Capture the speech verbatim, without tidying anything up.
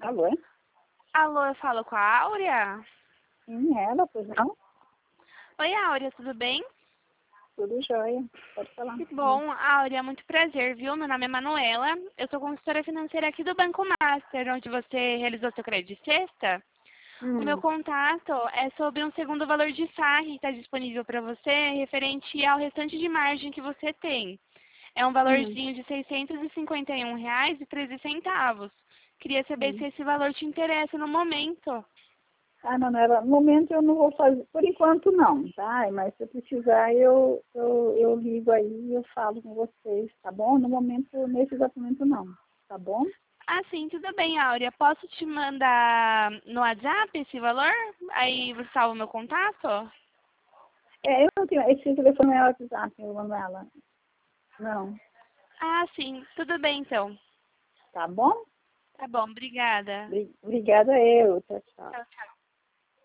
Alô? Alô, eu falo com a Áurea? Sim, ela, pois não? Oi, Áurea, tudo bem? Tudo jóia. Pode falar. Que bom, Áurea, muito prazer, viu? Meu nome é Manuela, eu sou consultora financeira aqui do Banco Master, onde você realizou seu crédito de sexta. O meu Hum, contato é sobre um segundo valor de S A R que está disponível para você, referente ao restante de margem que você tem. É um hum, valorzinho de seiscentos e cinquenta e um reais e treze centavos. Queria saber se hum. esse valor te interessa no momento. Ah, não, não, ela- no momento eu não vou fazer, por enquanto não, tá? Mas se eu precisar, eu, eu, eu ligo aí e eu falo com vocês, tá bom? No momento, nesse exato momento não, tá bom? Ah, sim, tudo bem, Áurea. Posso te mandar no WhatsApp esse valor? Aí você salva o meu contato? É, eu não tenho, esse telefone é o WhatsApp, Manuela. Não, Ah, sim, tudo bem então. tá bom? Tá bom, obrigada. Bri- Obrigada eu, tchau, tchau. Tchau, tchau.